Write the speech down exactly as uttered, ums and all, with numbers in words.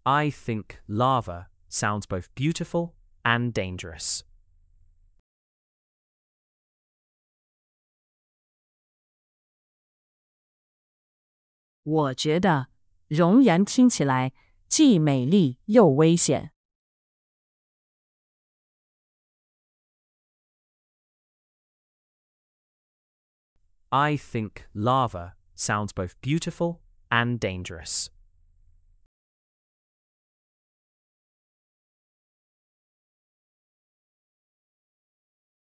I think lava sounds both beautiful and dangerous. 我觉得熔岩听起来既美丽又危险。 I think lava sounds both beautiful and dangerous.